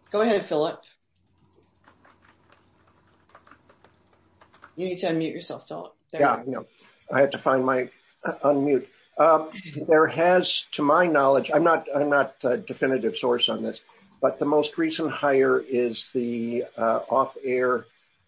Go ahead, Philip. You need to unmute yourself, Philip. There you go. I had to find my unmute. There has, to my knowledge, I'm not a definitive source on this, but the most recent hire is the off-air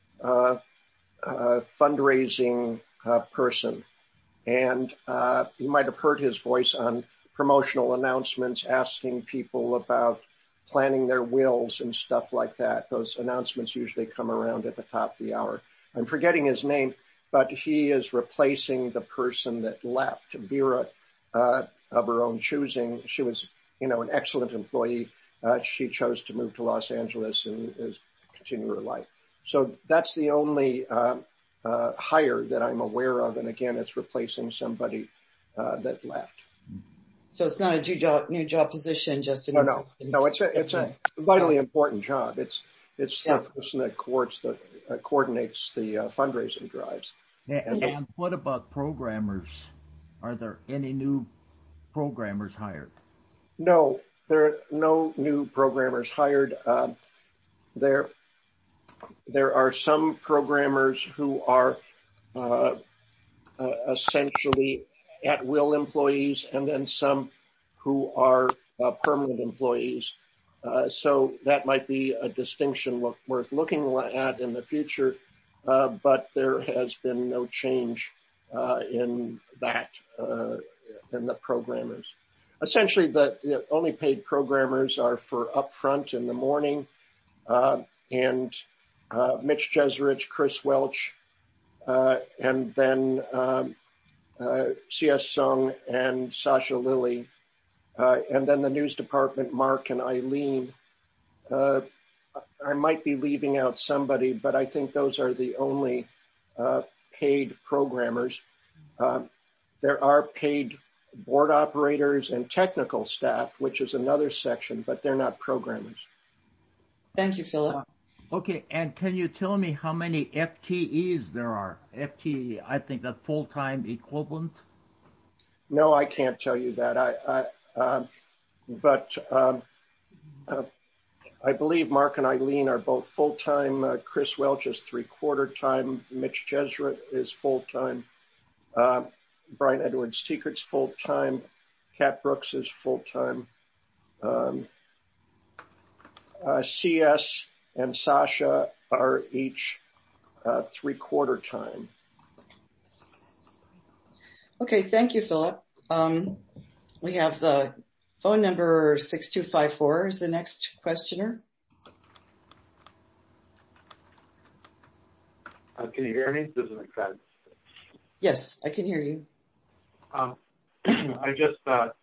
fundraising person. And you might have heard his voice on promotional announcements asking people about planning their wills and stuff like that. Those announcements usually come around at the top of the hour. I'm forgetting his name, but he is replacing the person that left, Vera, of her own choosing. She was, an excellent employee. She chose to move to Los Angeles and is continue her life. So that's the only hire that I'm aware of. And again, it's replacing somebody that left. So it's not a new job position, just No, it's a vitally important job. It's the person that coordinates the fundraising drives. And what about programmers? Are there any new programmers hired? No, there are no new programmers hired. There are some programmers who are essentially at-will employees, and then some who are permanent employees. So that might be a distinction worth looking at in the future, but there has been no change in that, in the programmers. Essentially, the only paid programmers are for Upfront in the morning, and Mitch Jeserich, Chris Welch, and then C.S. Sung and Sasha Lilly, and then the news department, Mark and Eileen. I might be leaving out somebody, but I think those are the only paid programmers. There are paid board operators and technical staff, which is another section, but they're not programmers. Thank you, Philip. Okay, and can you tell me how many FTEs there are? FTE, I think the full-time equivalent? No, I can't tell you that. But I believe Mark and Eileen are both full-time. Chris Welch is 3/4 time. Mitch Jeserich is full-time. Brian Edwards Teekert's full-time. Kat Brooks is full-time. CS and Sasha are each 3/4 time. Okay, thank you, Philip. We have the phone number 6254 is the next questioner. Can you hear me? Does it make sense? Yes, I can hear you. I just,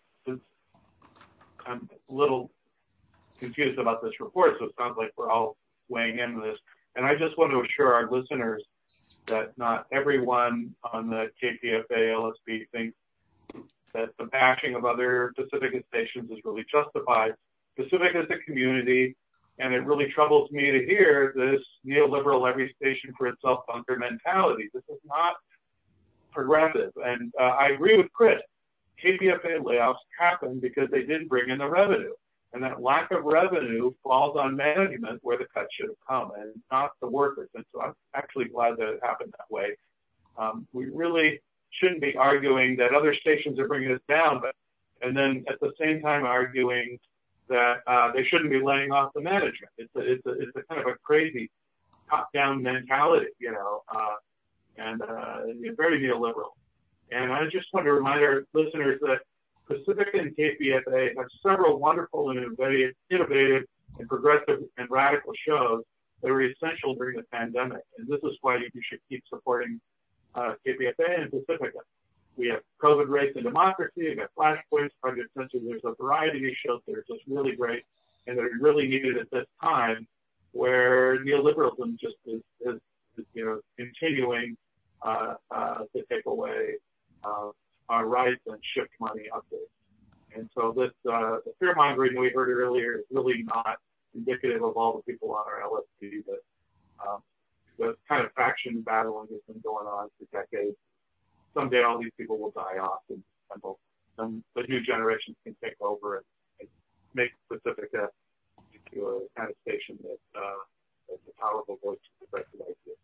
I'm a little confused about this report, so it sounds like we're all weighing in on this. And I just want to assure our listeners that not everyone on the KPFA LSP thinks that the bashing of other Pacifica stations is really justified. Pacifica is a community, and it really troubles me to hear this neoliberal every station for itself bunker mentality. This is not progressive. And I agree with Chris. KPFA layoffs happen because they didn't bring in the revenue. And that lack of revenue falls on management where the cuts should have come and not the workers. And so I'm actually glad that it happened that way. We really shouldn't be arguing that other stations are bringing us down, and then at the same time arguing that they shouldn't be laying off the management. It's a kind of a crazy top-down mentality, and very neoliberal. And I just want to remind our listeners that Pacifica and KPFA have several wonderful and innovative and progressive and radical shows that were essential during the pandemic. And this is why you should keep supporting KPFA and Pacifica. We have COVID Race and Democracy, we got Flashpoints, Project Censor. There's a variety of shows that are just really great and that are really needed at this time where neoliberalism just is continuing to take away our rights and shift money updates. And so this the fear mongering we heard earlier is really not indicative of all the people on our LSP, but the kind of faction battling has been going on for decades. Someday all these people will die off and the new generations can take over and make Pacifica you're the kind of station that's a powerful voice to progressive ideas.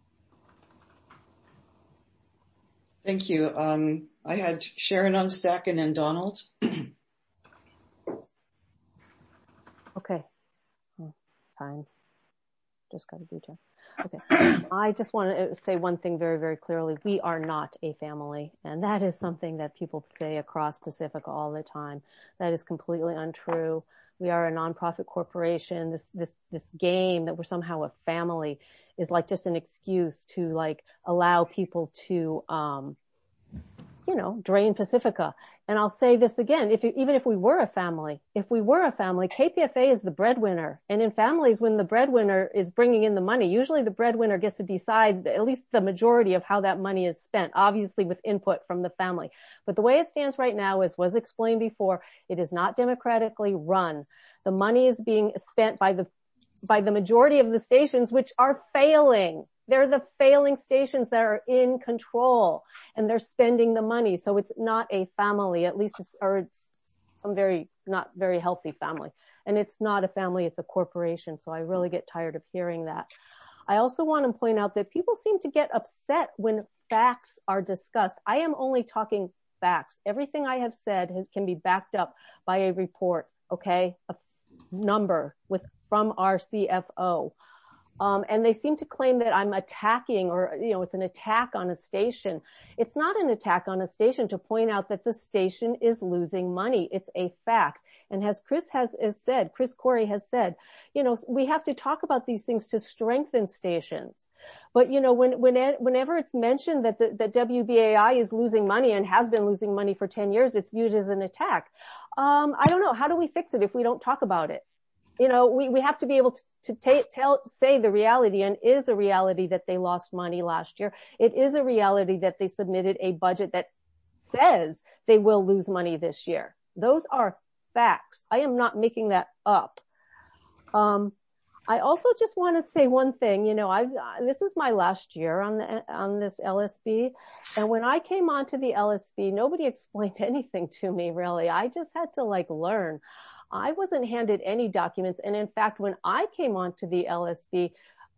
Thank you. I had Sharon on stack and then Donald. Okay. Time. Just got to do time. Okay. I just want to say one thing very, very clearly. We are not a family. And that is something that people say across Pacifica all the time. That is completely untrue. We are a nonprofit corporation. This game that we're somehow a family is like just an excuse to like allow people to, drain Pacifica. And I'll say this again, even if we were a family, KPFA is the breadwinner. And in families, when the breadwinner is bringing in the money, usually the breadwinner gets to decide at least the majority of how that money is spent, obviously with input from the family. But the way it stands right now, as was explained before, it is not democratically run. The money is being spent by the majority of the stations, which are failing. They're the failing stations that are in control, and they're spending the money. So it's not a family, at least it's some not very healthy family. And it's not a family, it's a corporation. So I really get tired of hearing that. I also want to point out that people seem to get upset when facts are discussed. I am only talking facts. Everything I have said can be backed up by a report, okay? A number from our CFO. And they seem to claim that I'm attacking or, it's an attack on a station. It's not an attack on a station to point out that the station is losing money. It's a fact. And as Chris Corey has said, we have to talk about these things to strengthen stations. But, whenever it's mentioned that WBAI is losing money and has been losing money for 10 years, it's viewed as an attack. I don't know. How do we fix it if we don't talk about it? We have to be able to say the reality, and it is a reality that they lost money last year. It is a reality that they submitted a budget that says they will lose money this year. Those are facts. I am not making that up. I also just want to say one thing. This is my last year on this LSB, and when I came onto the LSB, nobody explained anything to me really. I just had to learn. I wasn't handed any documents. And in fact, when I came onto the LSB,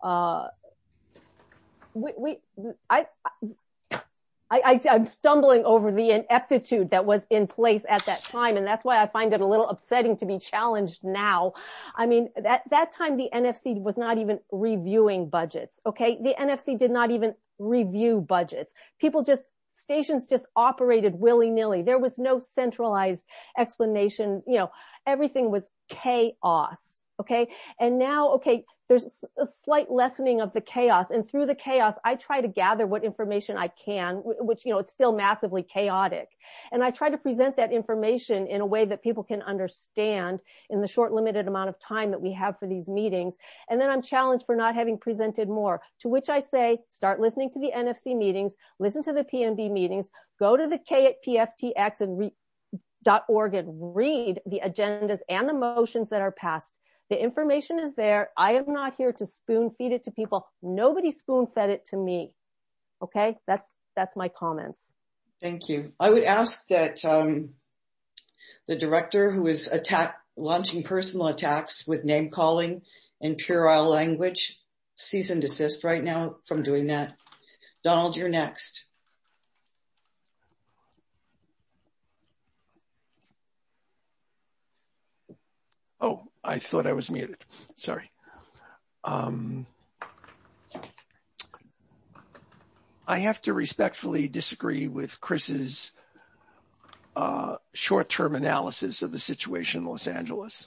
I'm stumbling over the ineptitude that was in place at that time. And that's why I find it a little upsetting to be challenged now. I mean, that time the NFC was not even reviewing budgets. Okay. The NFC did not even review budgets. Stations just operated willy-nilly. There was no centralized explanation. Everything was chaos. Okay. And now, there's a slight lessening of the chaos. And through the chaos, I try to gather what information I can, which, it's still massively chaotic. And I try to present that information in a way that people can understand in the short, limited amount of time that we have for these meetings. And then I'm challenged for not having presented more, to which I say, start listening to the NFC meetings, listen to the PNB meetings, go to the KPFTX and .org and read the agendas and the motions that are passed. The information is there. I am not here to spoon feed it to people. Nobody spoon fed it to me. Okay. That's my comments. Thank you. I would ask that, the director who is launching personal attacks with name calling and puerile language, cease and desist right now from doing that. Donald, you're next. Oh, I thought I was muted. Sorry. I have to respectfully disagree with Chris's short-term analysis of the situation in Los Angeles.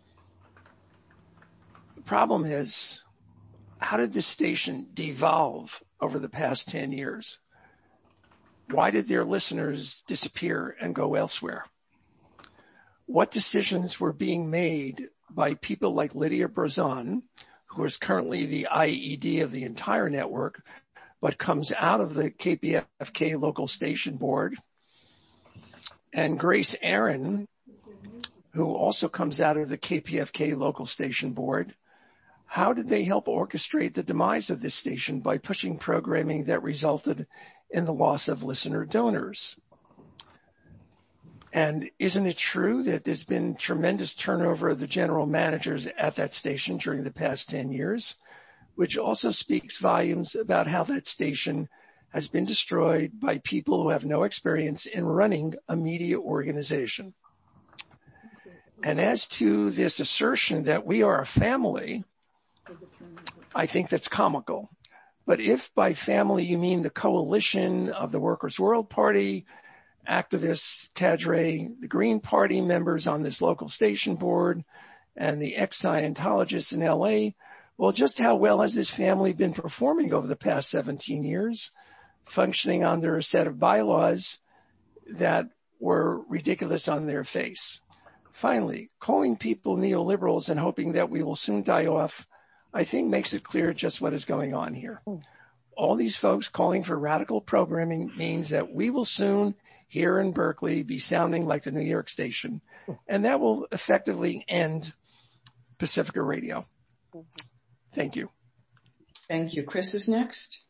The problem is, how did this station devolve over the past 10 years? Why did their listeners disappear and go elsewhere? What decisions were being made by people like Lydia Brozan, who is currently the IED of the entire network, but comes out of the KPFK local station board, and Grace Aaron, who also comes out of the KPFK local station board? How did they help orchestrate the demise of this station by pushing programming that resulted in the loss of listener donors? And isn't it true that there's been tremendous turnover of the general managers at that station during the past 10 years, which also speaks volumes about how that station has been destroyed by people who have no experience in running a media organization. And as to this assertion that we are a family, I think that's comical. But if by family you mean the coalition of the Workers' World Party, activists, cadre, the Green Party members on this local station board, and the ex-Scientologists in LA, well, just how well has this family been performing over the past 17 years, functioning under a set of bylaws that were ridiculous on their face? Finally, calling people neoliberals and hoping that we will soon die off, I think makes it clear just what is going on here. All these folks calling for radical programming means that we will soon, here in Berkeley, be sounding like the New York station, and that will effectively end Pacifica Radio. Thank you. Thank you. Chris is next.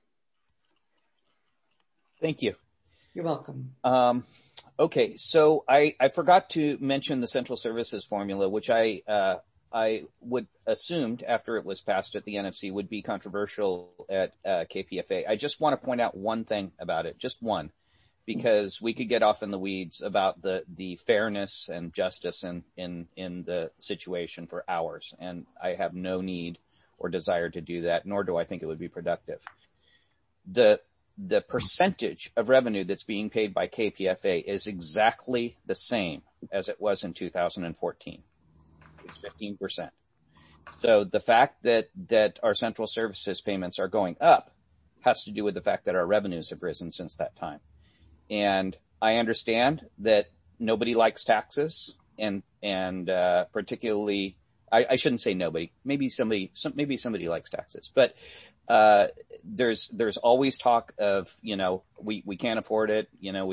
Thank you. You're welcome. Okay, so I forgot to mention the Central Services Formula, which I would assumed after it was passed at the NFC would be controversial at KPFA. I just want to point out one thing about it, just one, because we could get off in the weeds about the fairness and justice in the situation for hours, and I have no need or desire to do that, nor do I think it would be productive. The percentage of revenue that's being paid by KPFA is exactly the same as it was in 2014. It's 15%. So the fact that our central services payments are going up has to do with the fact that our revenues have risen since that time. And I understand that nobody likes taxes, and particularly, I shouldn't say nobody. Maybe somebody likes taxes, but there's always talk of, we can't afford it,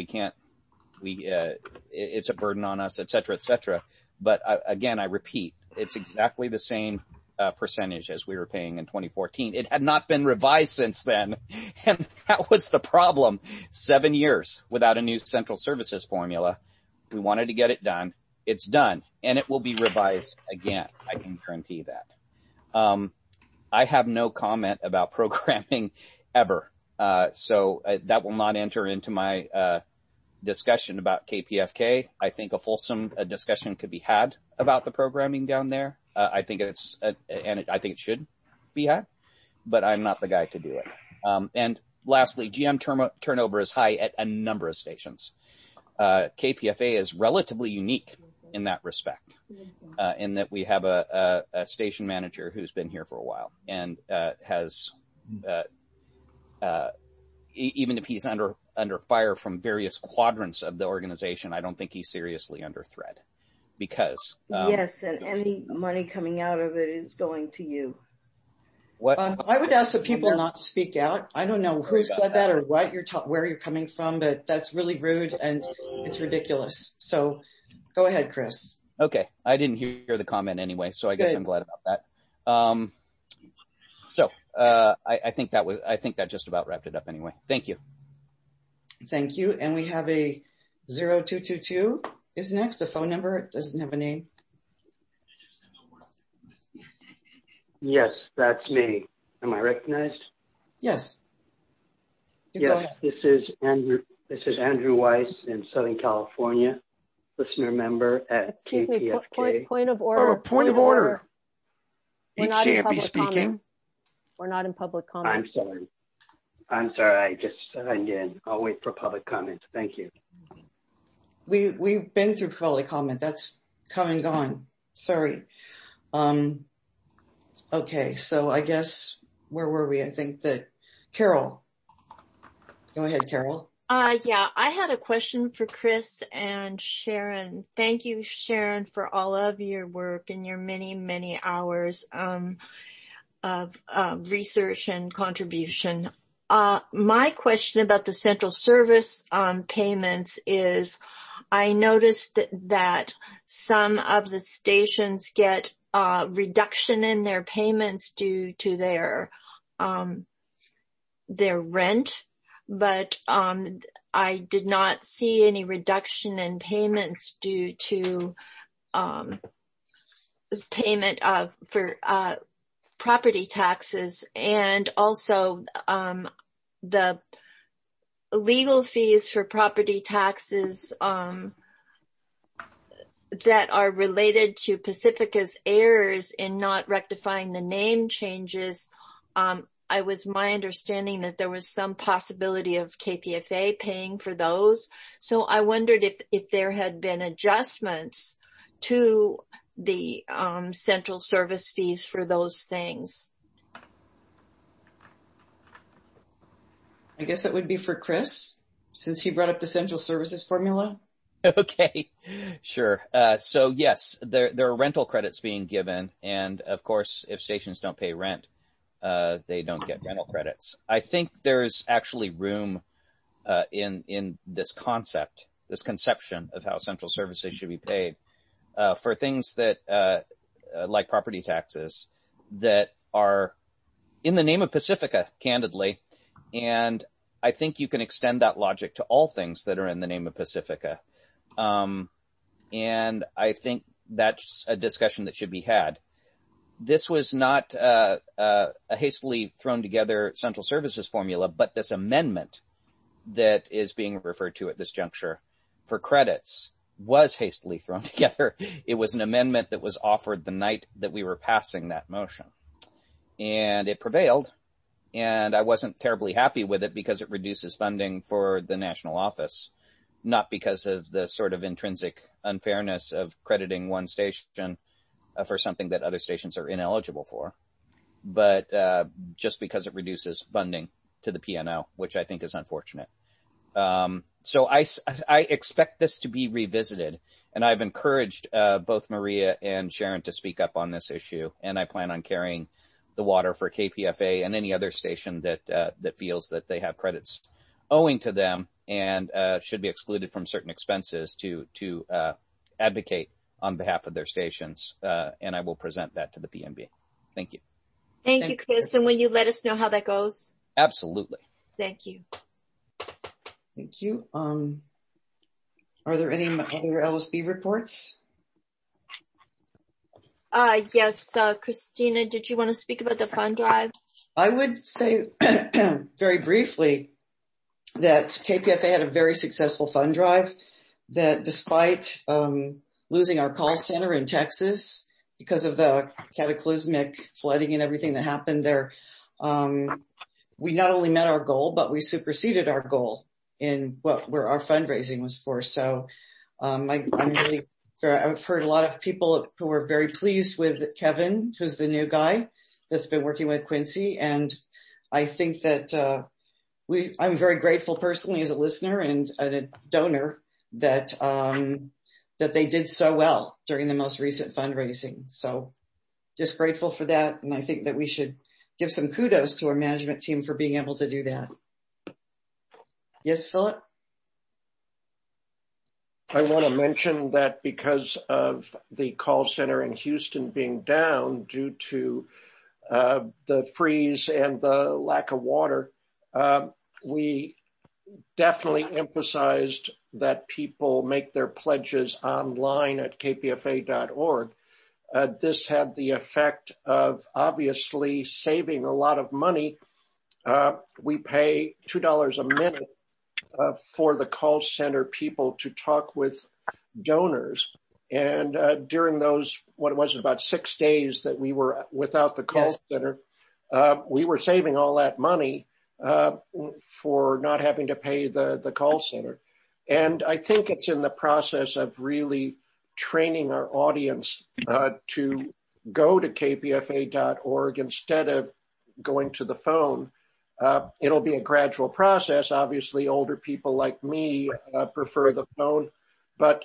it's a burden on us, et cetera. But again, I repeat, it's exactly the same percentage as we were paying in 2014. It had not been revised since then, and that was the problem. 7 years without a new central services formula. We wanted to get it done. It's done, and it will be revised again. I can guarantee that. I have no comment about programming ever, so that will not enter into my discussion about KPFK. I think a fulsome discussion could be had about the programming down there. I think I think it should be had, but I'm not the guy to do it. And lastly, GM turnover is high at a number of stations. KPFA is relatively unique in that respect, in that we have a station manager who's been here for a while and has, even if he's under fire from various quadrants of the organization, I don't think he's seriously under threat. Because yes, and any money coming out of it is going to you. What I would ask that people not speak out. I don't know who said that or what where you're coming from, but that's really rude and it's ridiculous. So go ahead, Chris. Okay, I didn't hear the comment anyway, so I guess I'm glad about that. I think that just about wrapped it up anyway. Thank you. Thank you. And we have a 0222 is next, a phone number. It doesn't have a name. Yes, that's me. Am I recognized? Yes. Yes, this is Andrew Weiss in Southern California, listener member at KPFK. Point of order. Point of order. We're not in public comment. We're not in public comment. I'm sorry. I just signed in. I'll wait for public comment. Thank you. We've been through public comment. That's come and gone. Sorry. Okay. So I guess, where were we? I think that Carol. Go ahead, Carol. Yeah, I had a question for Chris and Sharon. Thank you, Sharon, for all of your work and your many, many hours of research and contribution. My question about the central service payments is, I noticed that some of the stations get reduction in their payments due to their rent, but I did not see any reduction in payments due to payment for property taxes, and also the legal fees for property taxes that are related to Pacifica's errors in not rectifying the name changes. I was my understanding that there was some possibility of KPFA paying for those. So I wondered if there had been adjustments to the central service fees for those things. I guess that would be for Chris, since he brought up the central services formula. Okay, sure. So yes, there are rental credits being given, and of course, if stations don't pay rent, they don't get rental credits. I think there's actually room in this conception of how central services should be paid for things that like property taxes that are in the name of Pacifica, candidly. And I think you can extend that logic to all things that are in the name of Pacifica. And I think that's a discussion that should be had. This was not a hastily thrown together central services formula, but this amendment that is being referred to at this juncture for credits was hastily thrown together. It was an amendment that was offered the night that we were passing that motion. And it prevailed. And I wasn't terribly happy with it because it reduces funding for the national office, not because of the sort of intrinsic unfairness of crediting one station for something that other stations are ineligible for, but just because it reduces funding to the P&L, which I think is unfortunate. So I expect this to be revisited, and I've encouraged both Maria and Sharon to speak up on this issue, and I plan on carrying the water for KPFA and any other station that feels that they have credits owing to them and should be excluded from certain expenses to advocate on behalf of their stations. And I will present that to the PNB. Thank you. Thank you, Chris. And will you let us know how that goes? Absolutely. Thank you. Thank you. Are there any other LSB reports? Yes, Christina, did you want to speak about the fund drive? I would say very briefly that KPFA had a very successful fund drive, that despite losing our call center in Texas because of the cataclysmic flooding and everything that happened there, we not only met our goal, but we superseded our goal in where our fundraising was for. So I've heard a lot of people who are very pleased with Kevin, who's the new guy that's been working with Quincy. And I think that I'm very grateful personally as a listener and a donor that they did so well during the most recent fundraising. So just grateful for that. And I think that we should give some kudos to our management team for being able to do that. Yes, Philip? I want to mention that because of the call center in Houston being down due to the freeze and the lack of water, we definitely emphasized that people make their pledges online at kpfa.org. This had the effect of obviously saving a lot of money. We pay $2 a minute for the call center people to talk with donors. And during those, what was it, about 6 days that we were without the call center, we were saving all that money for not having to pay the call center. And I think it's in the process of really training our audience to go to kpfa.org instead of going to the phone. It'll be a gradual process. Obviously, older people like me prefer the phone, but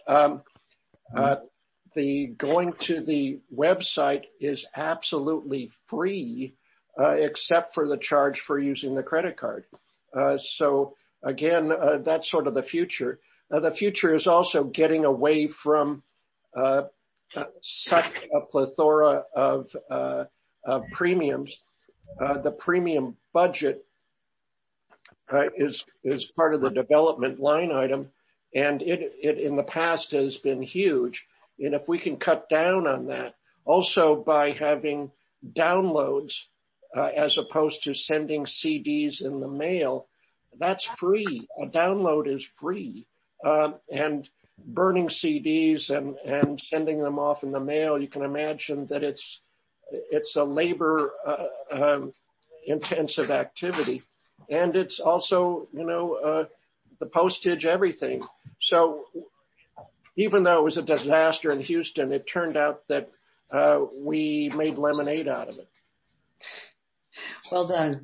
the going to the website is absolutely free, except for the charge for using the credit card. So again, that's sort of the future. The future is also getting away from such a plethora of premiums. The premium budget is part of the development line item, and it in the past has been huge. And if we can cut down on that, also by having downloads as opposed to sending CDs in the mail, that's free. A download is free, and burning CDs and sending them off in the mail, you can imagine that it's a labor intensive activity, and it's also the postage, everything. So even though it was a disaster in Houston, it turned out that we made lemonade out of it. Well done.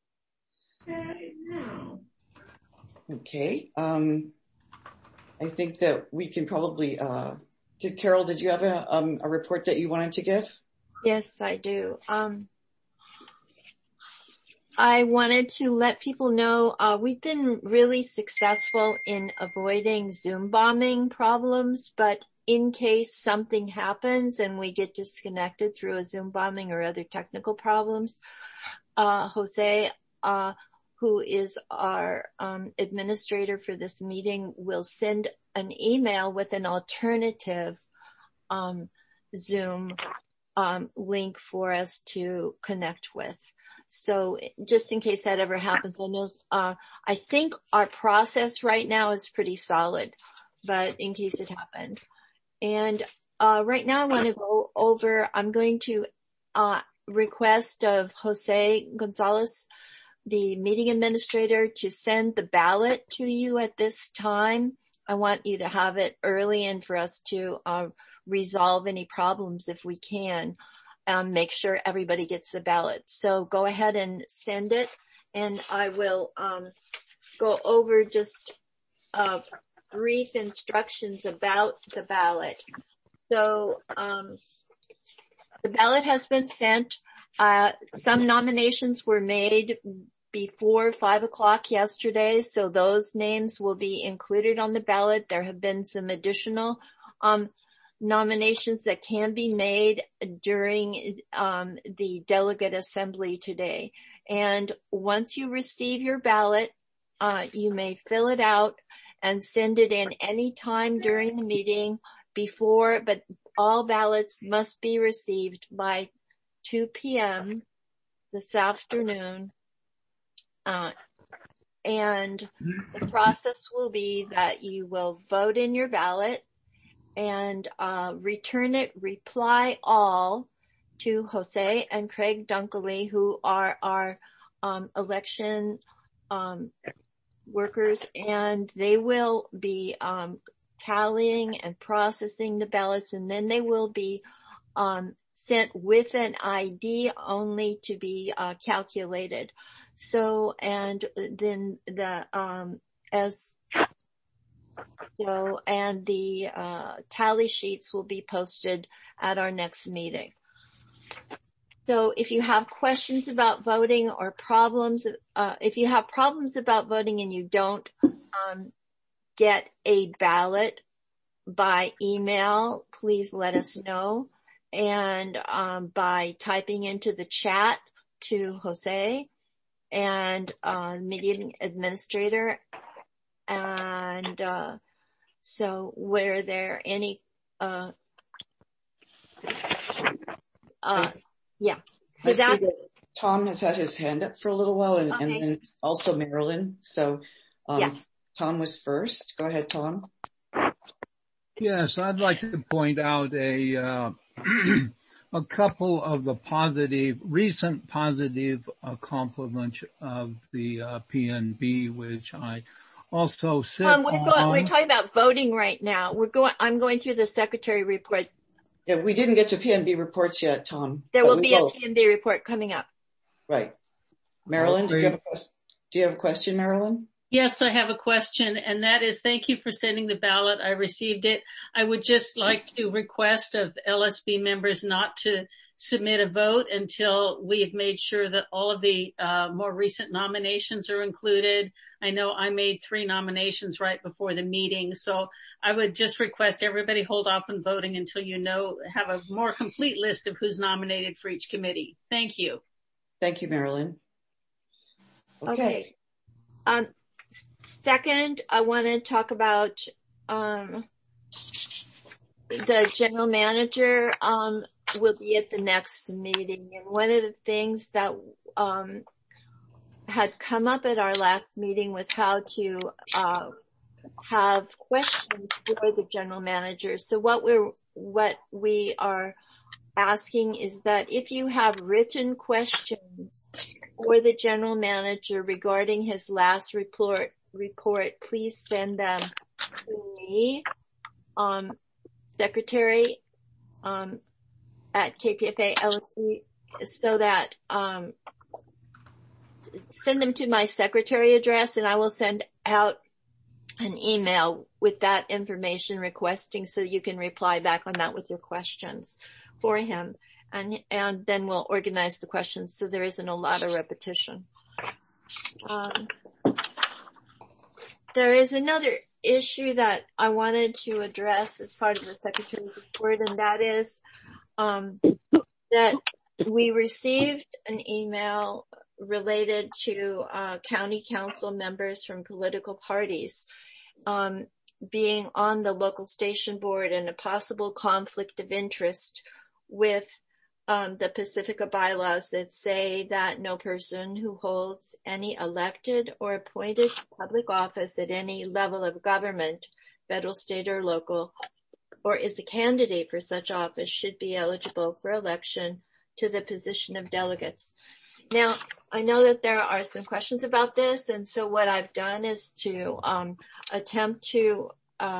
Okay. I think that we can probably, Carol, did you have a report that you wanted to give? Yes, I do. I wanted to let people know, we've been really successful in avoiding Zoom bombing problems, but in case something happens and we get disconnected through a Zoom bombing or other technical problems, Jose, who is our administrator for this meeting, will send an email with an alternative Zoom link for us to connect with. So just in case that ever happens, I know, I think our process right now is pretty solid, but in case it happened. And right now I want to go over, I'm going to request of Jose Gonzalez, the meeting administrator, to send the ballot to you at this time. I want you to have it early and for us to resolve any problems if we can. Make sure everybody gets the ballot. So go ahead and send it, and I will go over just brief instructions about the ballot. So the ballot has been sent. Some nominations were made before 5 o'clock yesterday, so those names will be included on the ballot. There have been some additional nominations that can be made during the delegate assembly today. And once you receive your ballot, you may fill it out and send it in any time during the meeting but all ballots must be received by 2 p.m. this afternoon. And the process will be that you will vote in your ballot and return it, reply all to Jose and Craig Dunkley, who are our election workers, and they will be tallying and processing the ballots, and then they will be sent with an ID only to be calculated. So, and then the tally sheets will be posted at our next meeting. So if you have questions about voting or problems, if you have problems about voting and you don't get a ballot by email, please let us know. And by typing into the chat to Jose and meeting administrator. And so were there any yeah. So that Tom has had his hand up for a little while, and, okay. And then also Marilyn. So yeah. Tom was first. Go ahead, Tom. Yes, I'd like to point out a couple of the recent positive accomplishments of the PNB, which I also said. We're talking about voting right now. I'm going through the secretary report. Yeah, we didn't get to PNB reports yet, Tom. There will be a PNB report coming up. Right. Marilyn, do you have a question, Marilyn? Yes, I have a question, and that is, thank you for sending the ballot. I received it. I would just like to request of LSB members not to submit a vote until we have made sure that all of the more recent nominations are included. I know I made 3 nominations right before the meeting, so I would just request everybody hold off on voting until have a more complete list of who's nominated for each committee. Thank you. Thank you, Marilyn. Okay. Second, I want to talk about the general manager will be at the next meeting. And one of the things that had come up at our last meeting was how to have questions for the general manager. So what we are asking is that if you have written questions for the general manager regarding his last report, please send them to me, secretary at KPFA LSB, so that send them to my secretary address, and I will send out an email with that information requesting, so you can reply back on that with your questions for him, and then we'll organize the questions so there isn't a lot of repetition. There is another issue that I wanted to address as part of the secretary's report, and that is that we received an email related to county council members from political parties being on the local station board and a possible conflict of interest with the Pacifica bylaws that say that no person who holds any elected or appointed public office at any level of government, federal, state, or local, or is a candidate for such office should be eligible for election to the position of delegates. Now, I know that there are some questions about this, and so what I've done is to attempt to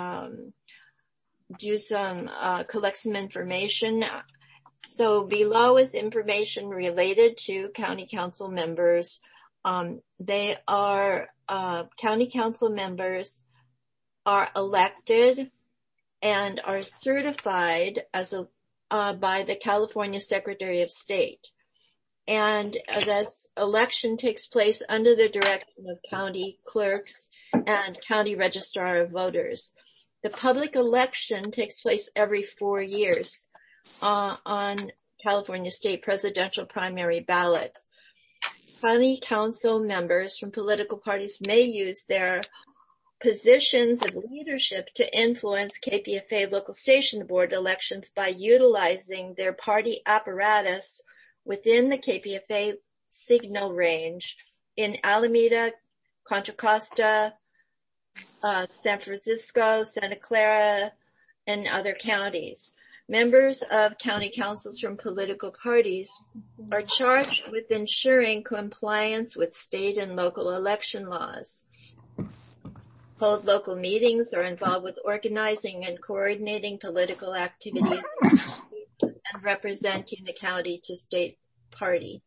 collect some information. So below is information related to county council members. They are county council members are elected and are certified as by the California Secretary of State. And this election takes place under the direction of county clerks and county registrar of voters. The public election takes place every 4 years on California state presidential primary ballots. County council members from political parties may use their positions of leadership to influence KPFA local station board elections by utilizing their party apparatus within the KPFA signal range in Alameda, Contra Costa, San Francisco, Santa Clara, and other counties. Members of county councils from political parties are charged with ensuring compliance with state and local election laws, hold local meetings, are involved with organizing and coordinating political activities, and representing the county to state party.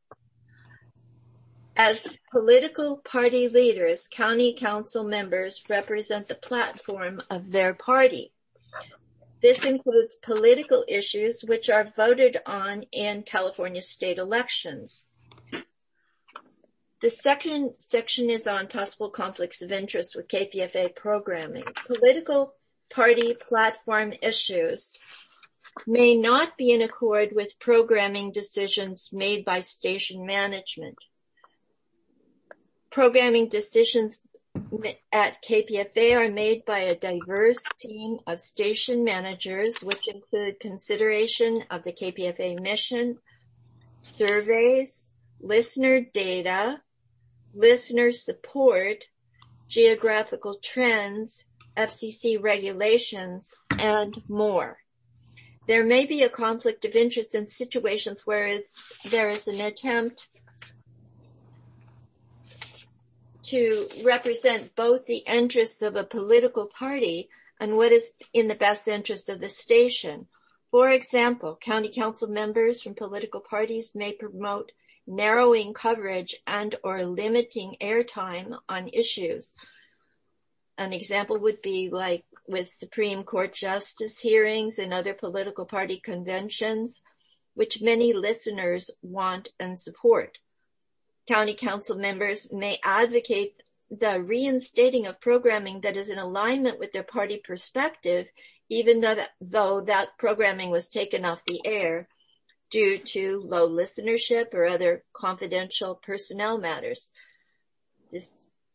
As political party leaders, county council members represent the platform of their party. This includes political issues which are voted on in California state elections. The second section is on possible conflicts of interest with KPFA programming. Political party platform issues may not be in accord with programming decisions made by station management. Programming decisions at KPFA are made by a diverse team of station managers, which include consideration of the KPFA mission, surveys, listener data, listener support, geographical trends, FCC regulations, and more. There may be a conflict of interest in situations where there is an attempt to represent both the interests of a political party and what is in the best interest of the station. For example, county council members from political parties may promote narrowing coverage and or limiting airtime on issues. An example would be like with Supreme Court justice hearings and other political party conventions, which many listeners want and support. County council members may advocate the reinstating of programming that is in alignment with their party perspective, even though that programming was taken off the air due to low listenership or other confidential personnel matters. This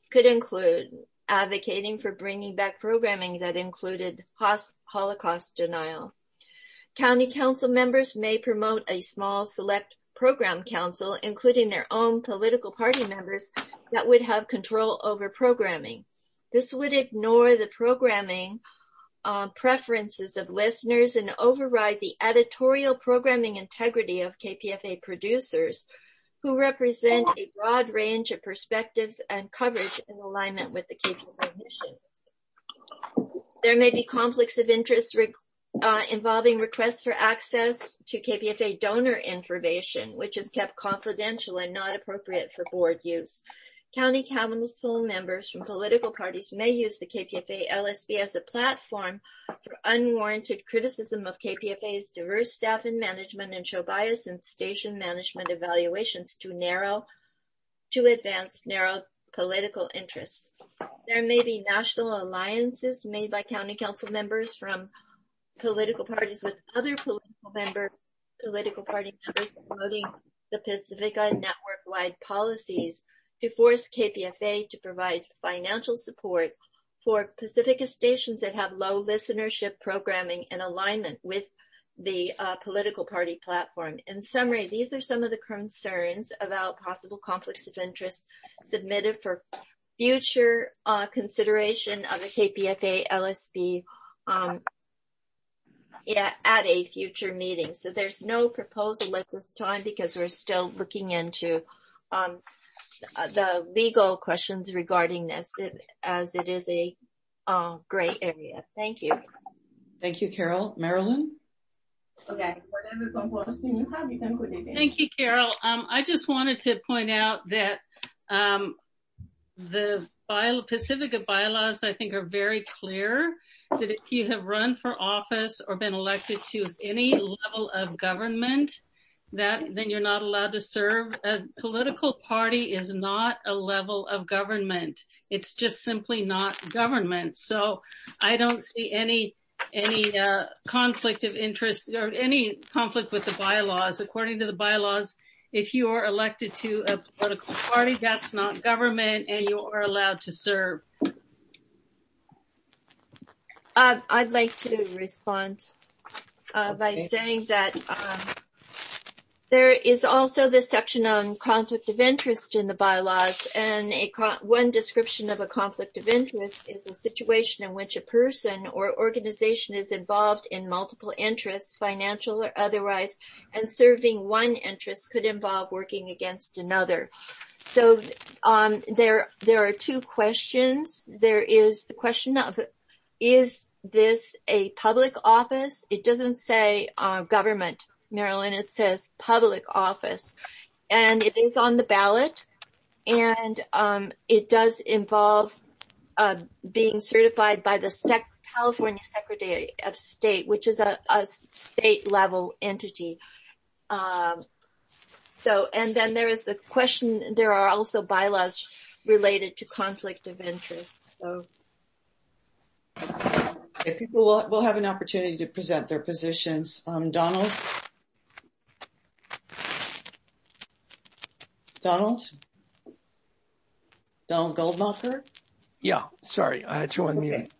could include advocating for bringing back programming that included Holocaust denial. County council members may promote a small select program council, including their own political party members that would have control over programming. This would ignore the programming preferences of listeners and override the editorial programming integrity of KPFA producers who represent a broad range of perspectives and coverage in alignment with the KPFA mission. There may be conflicts of interest involving requests for access to KPFA donor information, which is kept confidential and not appropriate for board use. County council members from political parties may use the KPFA LSB as a platform for unwarranted criticism of KPFA's diverse staff and management and show bias in station management evaluations to advance narrow political interests. There may be national alliances made by county council members from political parties with other political party members promoting the Pacifica network-wide policies to force KPFA to provide financial support for Pacifica stations that have low listenership programming in alignment with the political party platform. In summary, these are some of the concerns about possible conflicts of interest submitted for future consideration of the KPFA LSB at a future meeting. So there's no proposal at this time because we're still looking into the legal questions regarding this, as it is a gray area. Thank you. Thank you, Carol. Marilyn? Okay. Whatever composting you have, you can put it in. Thank you, Carol. I just wanted to point out that the Pacifica bylaws, I think, are very clear that if you have run for office or been elected to any level of government, then you're not allowed to serve. A political party is not a level of government. It's just simply not government. So I don't see any conflict of interest or any conflict with the bylaws. According to the bylaws, if you are elected to a political party, that's not government and you are allowed to serve. I'd like to respond by saying that there is also the section on conflict of interest in the bylaws, and one description of a conflict of interest is a situation in which a person or organization is involved in multiple interests, financial or otherwise, and serving one interest could involve working against another. So there are two questions. There is the question of, is this a public office? It doesn't say government, Marilyn, it says public office, and it is on the ballot, and it does involve being certified by the California Secretary of State, which is a state level entity. And then there is the question, there are also bylaws related to conflict of interest. So okay, people will have an opportunity to present their positions. Donald Goldmacher? Yeah, sorry, I had to unmute.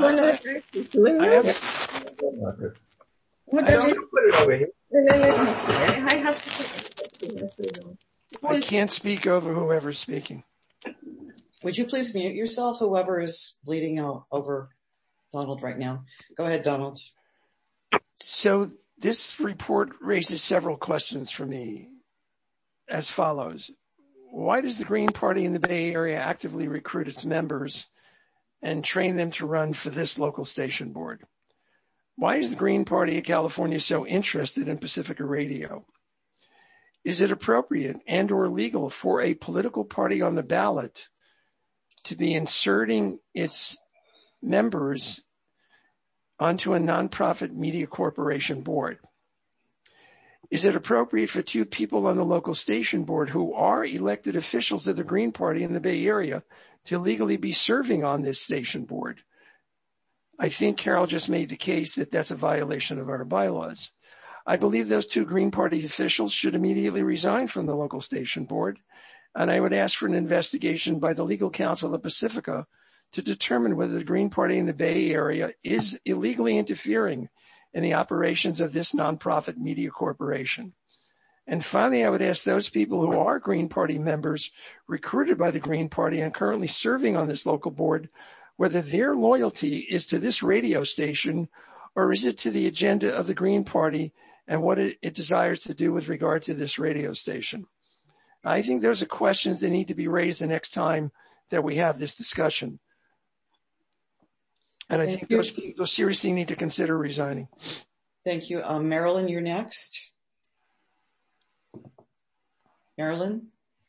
I can't speak over whoever's speaking. Would you please mute yourself, whoever is bleeding out over Donald right now? Go ahead, Donald. So this report raises several questions for me as follows. Why does the Green Party in the Bay Area actively recruit its members and train them to run for this local station board? Why is the Green Party of California so interested in Pacifica Radio? Is it appropriate and or legal for a political party on the ballot to be inserting its members onto a nonprofit media corporation board? Is it appropriate for two people on the local station board who are elected officials of the Green Party in the Bay Area to legally be serving on this station board? I think Carol just made the case that that's a violation of our bylaws. I believe those two Green Party officials should immediately resign from the local station board And I would ask for an investigation by the legal counsel of Pacifica to determine whether the Green Party in the Bay Area is illegally interfering in the operations of this nonprofit media corporation. And finally, I would ask those people who are Green Party members recruited by the Green Party and currently serving on this local board, whether their loyalty is to this radio station or is it to the agenda of the Green Party and what it desires to do with regard to this radio station. I think those are questions that need to be raised the next time that we have this discussion. And I think those people seriously need to consider resigning. Thank you. Marilyn, you're next. Marilyn?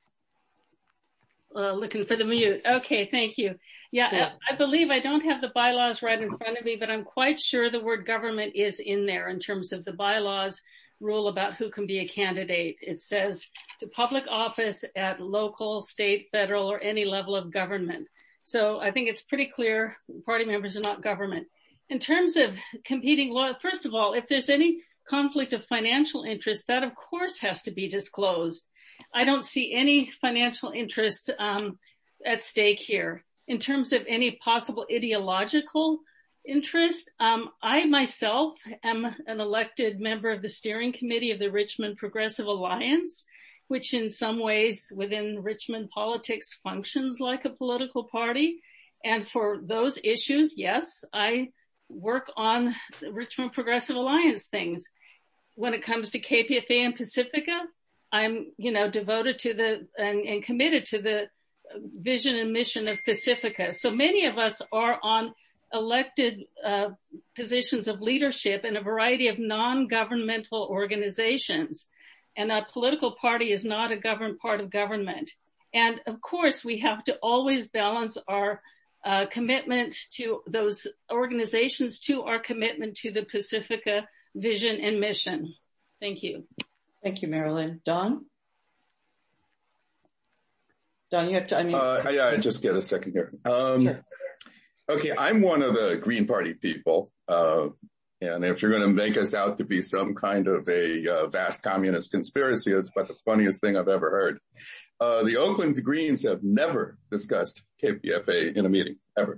Looking for the mute. Okay, thank you. Yeah, sure. I believe I don't have the bylaws right in front of me, but I'm quite sure the word government is in there in terms of the bylaws rule about who can be a candidate. It says to public office at local, state, federal, or any level of government. So I think it's pretty clear party members are not government. In terms of competing law, first of all, if there's any conflict of financial interest, that of course has to be disclosed. I don't see any financial interest at stake here. In terms of any possible ideological interest, I myself am an elected member of the steering committee of the Richmond Progressive Alliance, which in some ways within Richmond politics functions like a political party. And for those issues, yes, I work on the Richmond Progressive Alliance things. When it comes to KPFA and Pacifica, I'm, devoted to and committed to the vision and mission of Pacifica. So many of us are on elected positions of leadership in a variety of non-governmental organizations. And a political party is not a part of government. And of course, we have to always balance our commitment to those organizations to our commitment to the Pacifica vision and mission. Thank you. Thank you, Marilyn. Don? Don, you have to, yeah, I just get a second here. Sure. Okay, I'm one of the Green Party people. And if you're going to make us out to be some kind of a vast communist conspiracy, it's about the funniest thing I've ever heard. The Oakland Greens have never discussed KPFA in a meeting, ever.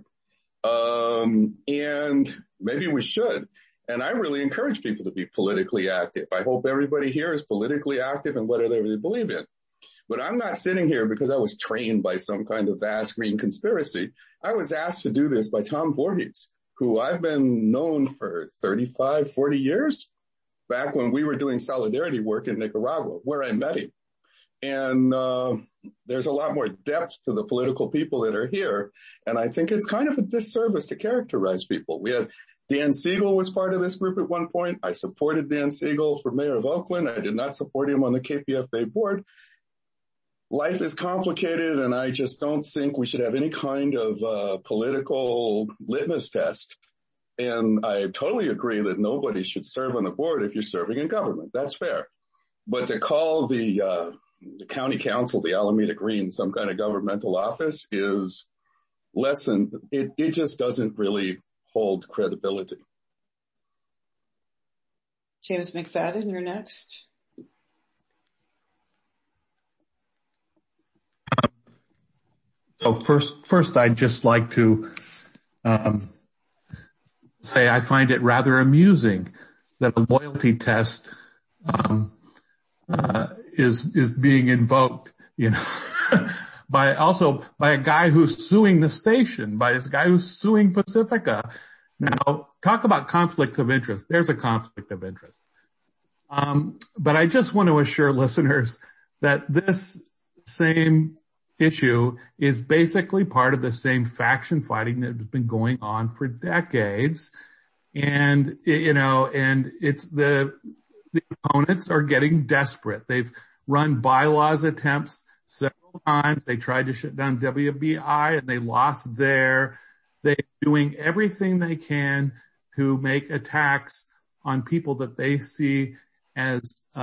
And maybe we should. And I really encourage people to be politically active. I hope everybody here is politically active in whatever they believe in. But I'm not sitting here because I was trained by some kind of vast green conspiracy. I was asked to do this by Tom Voorhees, who I've been known for 35, 40 years, back when we were doing solidarity work in Nicaragua, where I met him. And there's a lot more depth to the political people that are here. And I think it's kind of a disservice to characterize people. We had Dan Siegel was part of this group at one point. I supported Dan Siegel for mayor of Oakland. I did not support him on the KPFA board. Life is complicated, and I just don't think we should have any kind of political litmus test. And I totally agree that nobody should serve on the board if you're serving in government. That's fair. But to call the county council, the Alameda Green, some kind of governmental office is less than, it just doesn't really hold credibility. James McFadden, you're next. So first, I'd just like to say I find it rather amusing that a loyalty test is being invoked, by a guy who's suing the station, by this guy who's suing Pacifica. Now, talk about conflict of interest. There's a conflict of interest. But I just want to assure listeners that this same issue is basically part of the same faction fighting that has been going on for decades. And, and it's the opponents are getting desperate. They've run bylaws attempts several times. They tried to shut down WBI and they lost there. They're doing everything they can to make attacks on people that they see as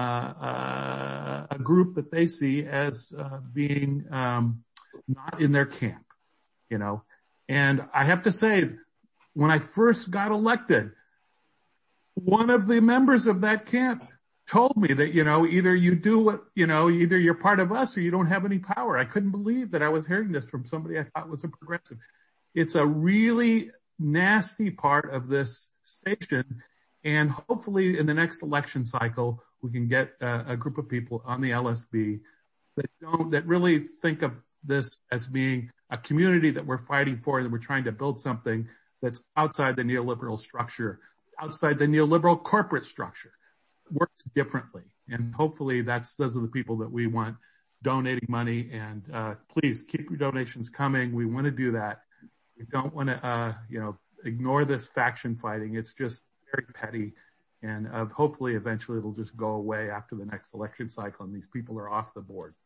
a group that they see as being not in their camp, And I have to say, when I first got elected, one of the members of that camp told me that, either you do what, either you're part of us or you don't have any power. I couldn't believe that I was hearing this from somebody I thought was a progressive. It's a really nasty part of this station. And hopefully in the next election cycle, we can get a group of people on the LSB that really think of this as being a community that we're fighting for, and we're trying to build something that's outside the neoliberal structure, outside the neoliberal corporate structure, works differently. And hopefully those are the people that we want donating money. And please keep your donations coming. We want to do that. We don't want to, ignore this faction fighting. It's just very petty. And hopefully eventually it'll just go away after the next election cycle and these people are off the board.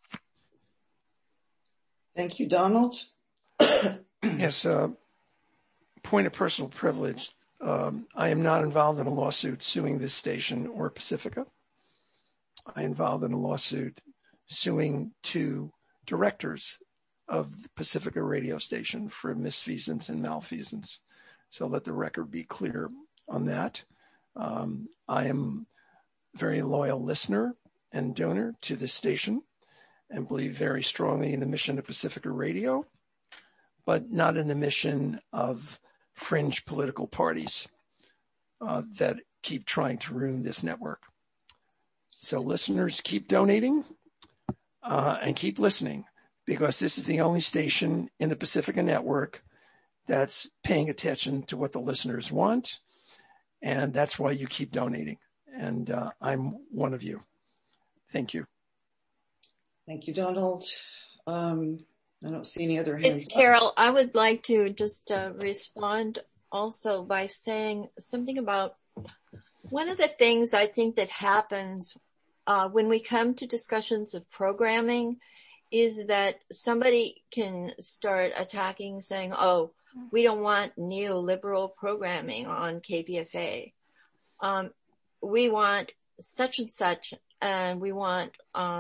Thank you, Donald. Yes, point of personal privilege. I am not involved in a lawsuit suing this station or Pacifica. I am involved in a lawsuit suing two directors of the Pacifica radio station for misfeasance and malfeasance. So let the record be clear on that. I am a very loyal listener and donor to this station and believe very strongly in the mission of Pacifica Radio, but not in the mission of fringe political parties that keep trying to ruin this network. So listeners, keep donating and keep listening, because this is the only station in the Pacifica network that's paying attention to what the listeners want. And that's why you keep donating. And I'm one of you. Thank you. Thank you, Donald. I don't see any other hands. It's Carol. I would like to just respond also by saying something about one of the things I think that happens when we come to discussions of programming is that somebody can start attacking, saying, oh, we don't want neoliberal programming on KPFA. We want such and such, and we want,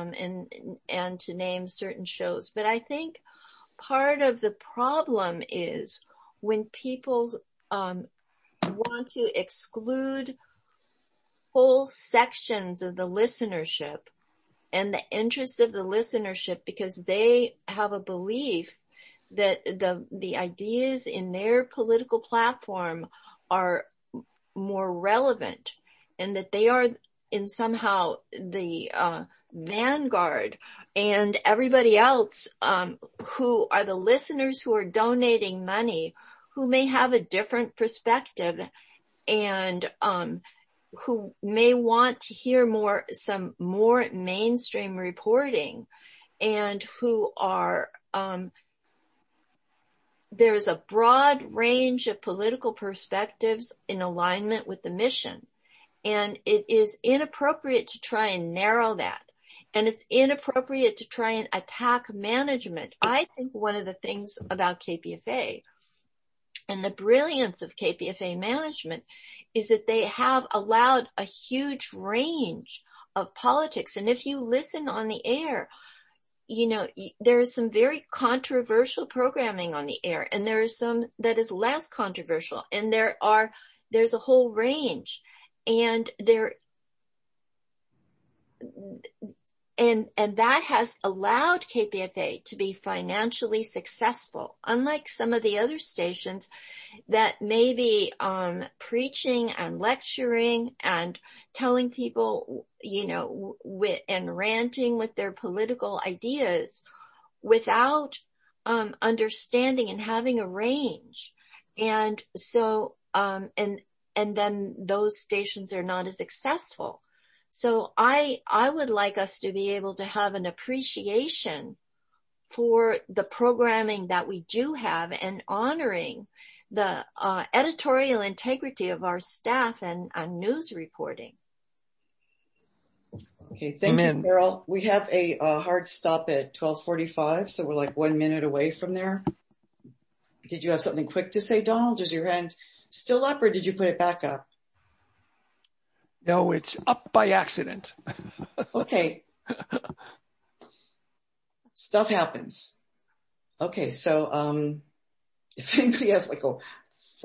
and to name certain shows. But I think part of the problem is when people want to exclude whole sections of the listenership and the interests of the listenership because they have a belief that the ideas in their political platform are more relevant and that they are in somehow the vanguard, and everybody else who are the listeners who are donating money who may have a different perspective and who may want to hear some more mainstream reporting, and who are there's a broad range of political perspectives in alignment with the mission. And it is inappropriate to try and narrow that. And it's inappropriate to try and attack management. I think one of the things about KPFA and the brilliance of KPFA management is that they have allowed a huge range of politics. And if you listen on the air, there is some very controversial programming on the air, and there is some that is less controversial, and there's a whole range, and that has allowed KPFA to be financially successful, unlike some of the other stations that may be preaching and lecturing and telling people, and ranting with their political ideas without understanding and having a range. And so, and then those stations are not as successful. So I would like us to be able to have an appreciation for the programming that we do have and honoring the editorial integrity of our staff and news reporting. Okay, thank you, Carol. We have a hard stop at 12:45, so we're like 1 minute away from there. Did you have something quick to say, Donald? Is your hand still up, or did you put it back up? No, it's up by accident. Okay. Stuff happens. Okay, so if anybody has like a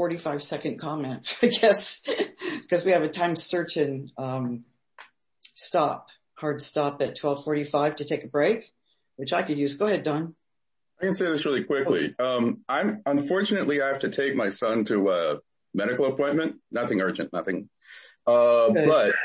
45-second comment, I guess, because we have a time certain stop at 12:45 to take a break, which I could use. Go ahead, Don. I can say this really quickly. Unfortunately, I have to take my son to a medical appointment. Nothing urgent, nothing. But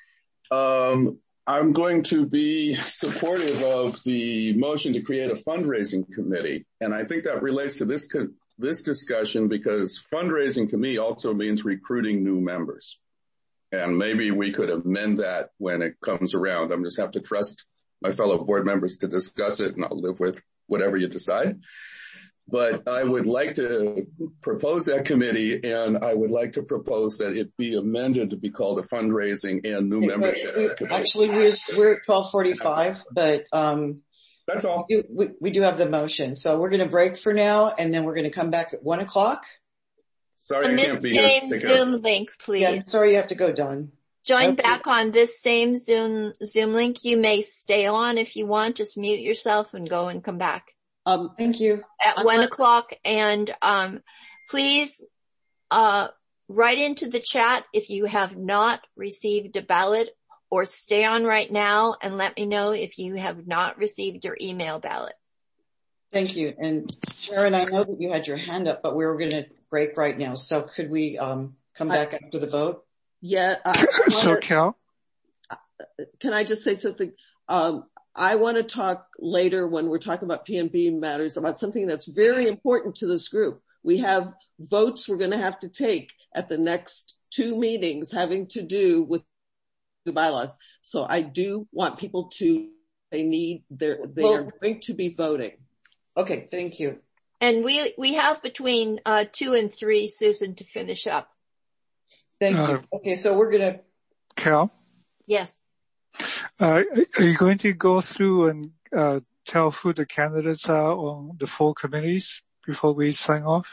I'm going to be supportive of the motion to create a fundraising committee. And I think that relates to this discussion because fundraising to me also means recruiting new members. And maybe we could amend that when it comes around. I'm just have to trust my fellow board members to discuss it, and I'll live with whatever you decide. But I would like to propose that committee, and I would like to propose that it be amended to be called a fundraising and new membership committee. Actually, we're at 12:45, but that's all. We do have the motion. So we're going to break for now, and then we're going to come back at 1:00. Sorry, I can't be here. Same Zoom link, please. Yeah, sorry you have to go, Don. Join back on this same Zoom link. You may stay on if you want. Just mute yourself and go and come back. Thank you. At 1:00, and please write into the chat if you have not received a ballot, or stay on right now and let me know if you have not received your email ballot. Thank you. And Sharon, I know that you had your hand up, but we were going to break right now. So could we come back after the vote? Yeah. So Cal? Can I just say something? I want to talk later when we're talking about PNB matters about something that's very important to this group. We have votes we're going to have to take at the next 2 meetings having to do with the bylaws. So I do want people to, they are going to be voting. Okay. Thank you. And we have between 2 and 3, Susan, to finish up. Thank you. Okay. So we're going to. Cal? Yes. Are you going to go through and tell who the candidates are on the 4 committees before we sign off?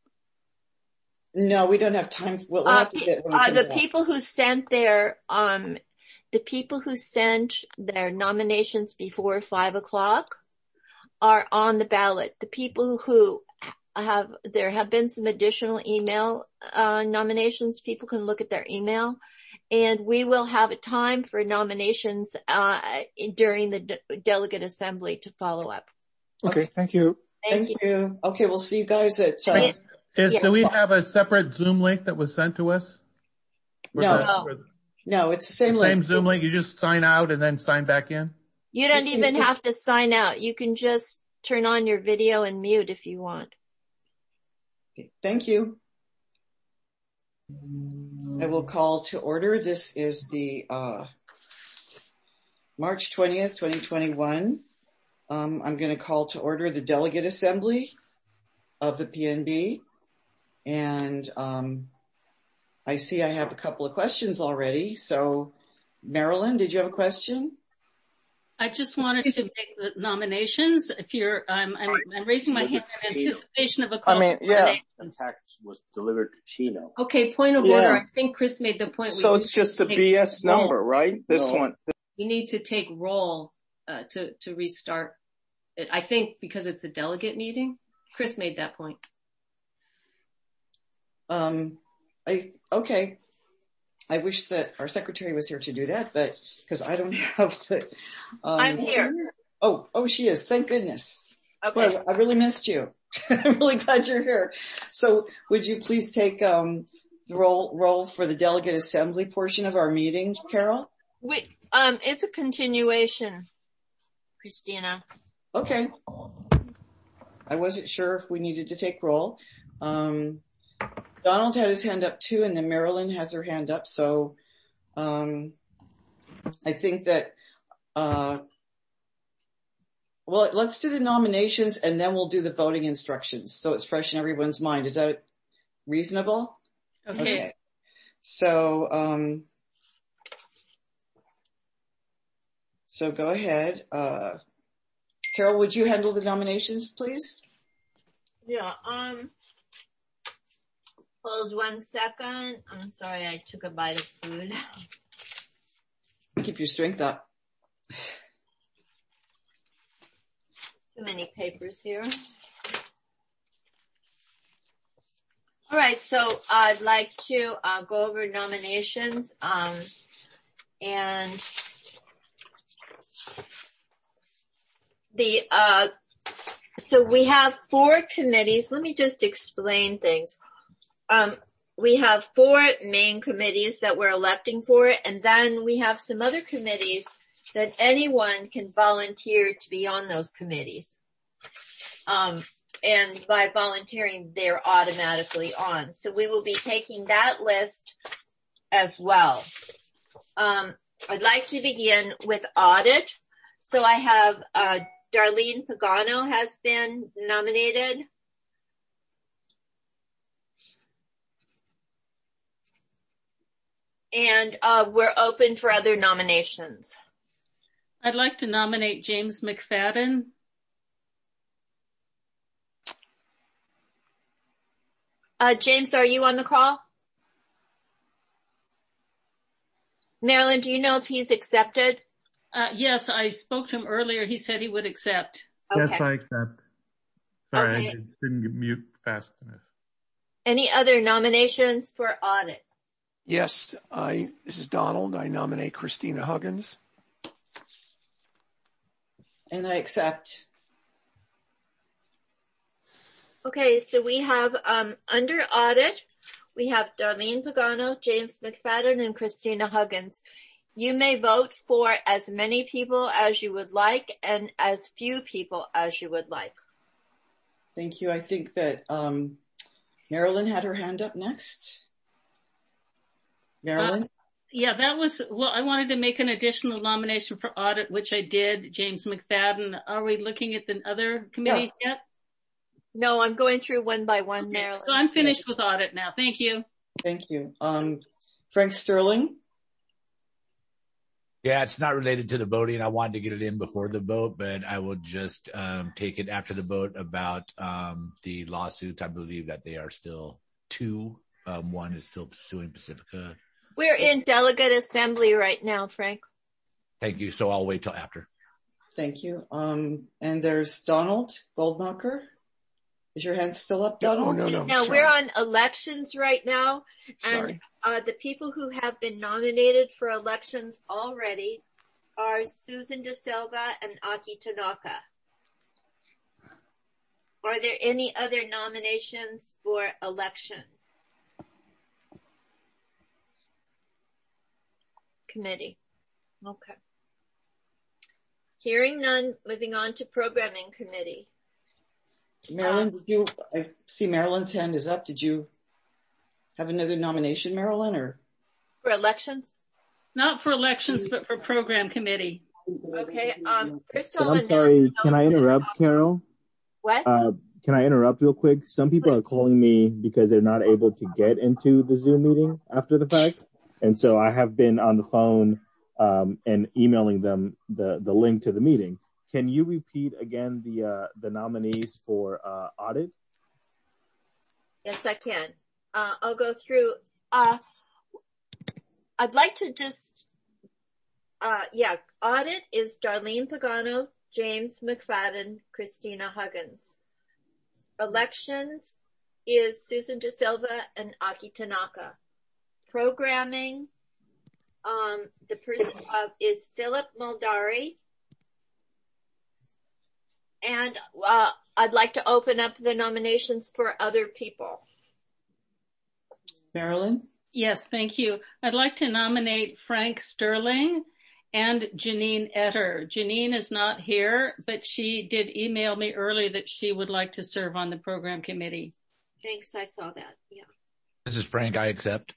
No, we don't have time. We'll have to get the people who sent their nominations before 5:00 are on the ballot. The people who there have been some additional email nominations. People can look at their email. And we will have a time for nominations during the delegate assembly to follow up. Okay, thank you. Thank you. Okay, we'll see you guys at... Do we have a separate Zoom link that was sent to us? No, it's the same link. Same Zoom link, you just sign out and then sign back in? You don't even have to sign out. You can just turn on your video and mute if you want. Okay, thank you. I will call to order. This is the March 20th, 2021. I'm going to call to order the Delegate Assembly of the PNB. And I see I have a couple of questions already. So, Marilyn, did you have a question? I just wanted to make the nominations. If you're, I'm raising my hand in anticipation of a call. The text was delivered to Chino. Okay, point of order. I think Chris made the point. So it's just a BS number, right? This one. We need to take roll to restart it. I think because it's a delegate meeting. Chris made that point. Okay. I wish that our secretary was here to do that, but because I don't have the. I'm here. Oh, she is. Thank goodness. Okay. Well, I really missed you. I'm really glad you're here. So, would you please take the roll for the delegate assembly portion of our meeting, Carol? It's a continuation, Christina. Okay. I wasn't sure if we needed to take roll. Donald had his hand up too, and then Marilyn has her hand up. So, I think that, let's do the nominations and then we'll do the voting instructions. So it's fresh in everyone's mind. Is that reasonable? Okay. So go ahead. Carol, would you handle the nominations, please? Yeah. Hold 1 second. I'm sorry, I took a bite of food. Keep your strength up. Too many papers here. All right, so I'd like to go over nominations. And So we have 4 committees. Let me just explain things. We have 4 main committees that we're electing for, and then we have some other committees that anyone can volunteer to be on those committees. And by volunteering, they're automatically on. So we will be taking that list as well. I'd like to begin with audit. So I have Darlene Pagano has been nominated. And we're open for other nominations. I'd like to nominate James McFadden. James, are you on the call? Marilyn, do you know if he's accepted? Yes, I spoke to him earlier. He said he would accept. Yes, Okay. I accept. Sorry, Okay. I didn't get mute fast enough. Any other nominations for audit? Yes, this is Donald. I nominate Christina Huggins. And I accept. Okay, so we have under audit, we have Darlene Pagano, James McFadden, and Christina Huggins. You may vote for as many people as you would like and as few people as you would like. Thank you. I think that Marilyn had her hand up next. Marilyn? Yeah, I wanted to make an additional nomination for audit, which I did, James McFadden. Are we looking at the other committees yet? No, I'm going through one by one, Marilyn. So I'm finished with audit now. Thank you. Thank you. Frank Sterling? Yeah, it's not related to the voting. I wanted to get it in before the vote, but I will just take it after the vote about the lawsuits. I believe that they are still 2. One is still suing Pacifica. We're in delegate assembly right now, Frank. Thank you. So I'll wait till after. Thank you. And there's Donald Goldmacher. Is your hand still up, Donald? No, we're on elections right now. And the people who have been nominated for elections already are Susan De Silva and Aki Tanaka. Are there any other nominations for election committee? Okay. Hearing none, moving on to programming committee. Marilyn, I see Marilyn's hand is up. Did you have another nomination, Marilyn, or? For elections? Not for elections, but for program committee. Okay, Crystal. I'm sorry, can I interrupt, Carol? What? Can I interrupt real quick? Some people are calling me because they're not able to get into the Zoom meeting after the fact. And so I have been on the phone and emailing them the link to the meeting. Can you repeat again the nominees for audit? Yes, I can. I'll go through. I'd like to just, audit is Darlene Pagano, James McFadden, Christina Huggins. Elections is Susan De Silva and Aki Tanaka. Programming, the person is Philip Muldari. And I'd like to open up the nominations for other people. Marilyn? Yes, thank you. I'd like to nominate Frank Sterling and Janine Etter. Janine is not here, but she did email me earlier that she would like to serve on the program committee. Thanks, I saw that, yeah. This is Frank, I accept.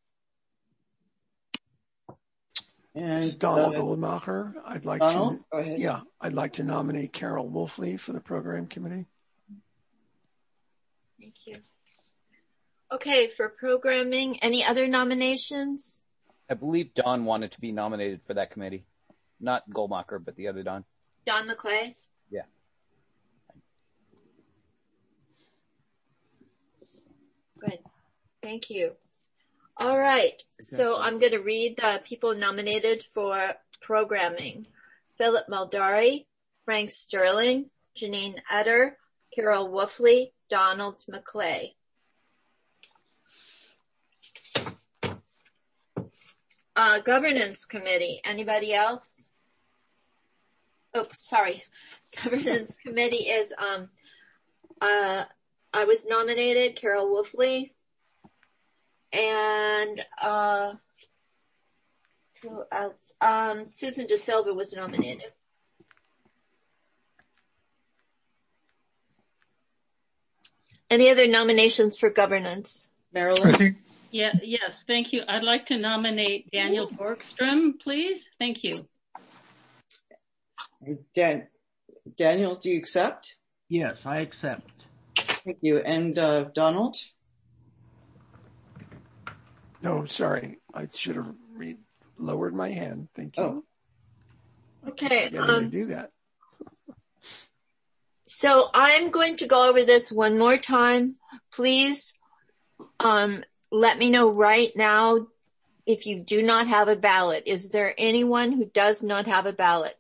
And this is Donald Goldmacher. I'd like Donald, go ahead. Yeah, I'd like to nominate Carol Wolfley for the program committee. Thank you. Okay, for programming, any other nominations? I believe Don wanted to be nominated for that committee. Not Goldmacher, but the other Don. Don McClay? Yeah. Good. Thank you. All right. So I'm going to read the people nominated for programming. Philip Muldari, Frank Sterling, Janine Etter, Carol Wolfley, Donald McClay. Governance committee. Anybody else? Governance committee is, I was nominated, Carol Wolfley, and, who else? Susan DeSilva was nominated. Any other nominations for governance? Marilyn? Yes, thank you. I'd like to nominate Daniel Borgstrom, please. Thank you. Daniel, do you accept? Yes, I accept. Thank you. And Donald? No, sorry. I should have lowered my hand. Thank you. Oh. Okay. To do that. So I'm going to go over this one more time. Please, let me know right now if you do not have a ballot. Is there anyone who does not have a ballot?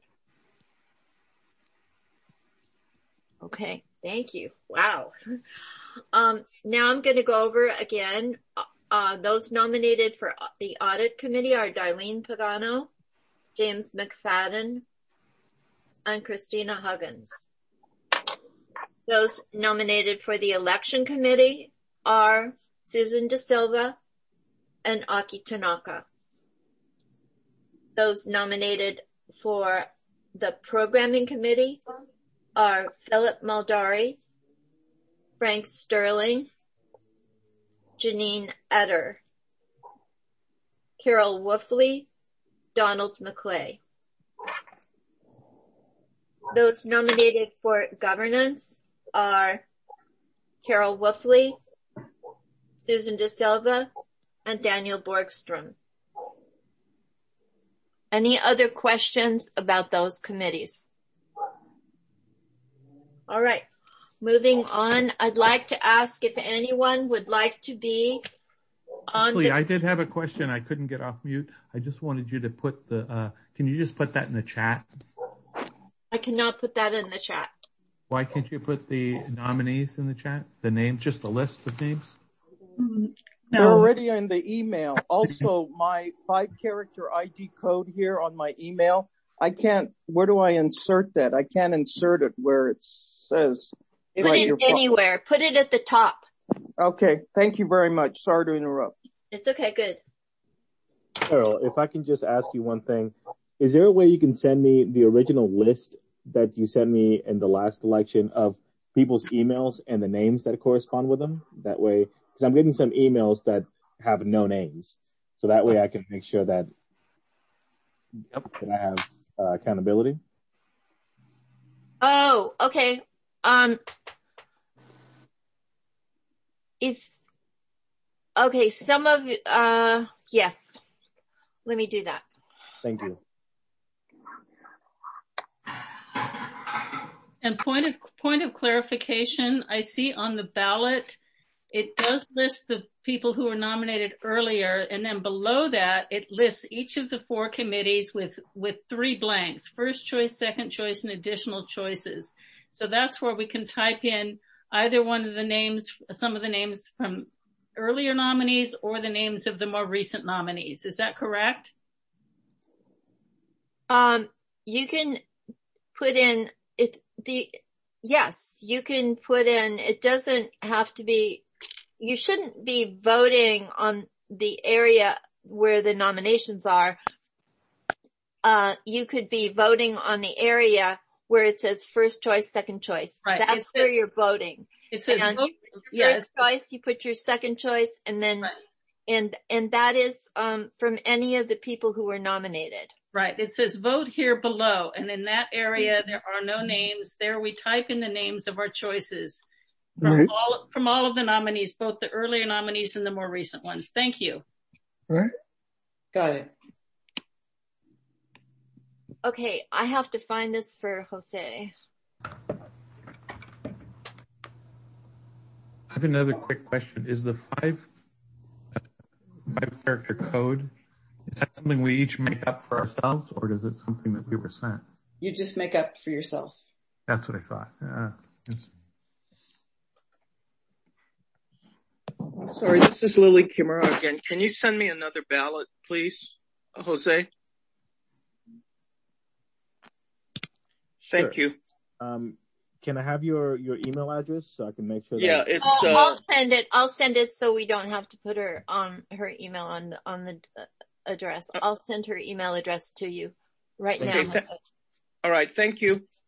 Okay, thank you. Wow. Now I'm going to go over again. Those nominated for the audit committee are Darlene Pagano, James McFadden, and Christina Huggins. Those nominated for the election committee are Susan DeSilva and Aki Tanaka. Those nominated for the programming committee are Philip Maldari, Frank Sterling, Janine Etter, Carol Wolfley, Donald McClay. Those nominated for governance are Carol Wolfley, Susan DeSilva, and Daniel Borgstrom. Any other questions about those committees? All right, moving on. I'd like to ask if anyone would like to be on. Actually, I did have a question. I couldn't get off mute. I just wanted you to put can you just put that in the chat? I cannot put that in the chat. Why can't you put the nominees in the chat? The names, just the list of names? They're already in the email. Also, my 5-character ID code here on my email, where do I insert that? I can't insert it where it says. Put it anywhere. Put it at the top. Okay. Thank you very much. Sorry to interrupt. It's okay. Good. Carol, if I can just ask you one thing. Is there a way you can send me the original list that you sent me in the last election of people's emails and the names that correspond with them? That way, because I'm getting some emails that have no names. So that way I can make sure that I have accountability. Oh, okay. Some of, yes. Let me do that. Thank you. And point of clarification, I see on the ballot, it does list the people who were nominated earlier, and then below that, it lists each of the 4 committees with 3 blanks, first choice, second choice, and additional choices. So that's where we can type in either one of the names, some of the names from earlier nominees or the names of the more recent nominees. Is that correct? You can put in yes, you can put in, it doesn't have to be, you shouldn't be voting on the area where the nominations are. You could be voting on the area where it says first choice, second choice. Right. That's where you're voting. It says first choice, you put your second choice, and then, right. and that is, from any of the people who were nominated. Right. It says vote here below. And in that area, there are no names. There we type in the names of our choices from all of the nominees, both the earlier nominees and the more recent ones. Thank you. Right. Got it. Okay. I have to find this for Jose. I have another quick question. Is the 5-character code, is that something we each make up for ourselves, or is it something that we were sent? You just make up for yourself. That's what I thought. Yes. Sorry, this is Lily Kimura again. Can you send me another ballot, please, Jose? Thank you. Can I have your email address so I can make sure? Yeah, that I'll send it. I'll send it so we don't have to put her email on the address. I'll send her email address to you right now. All right. Thank you.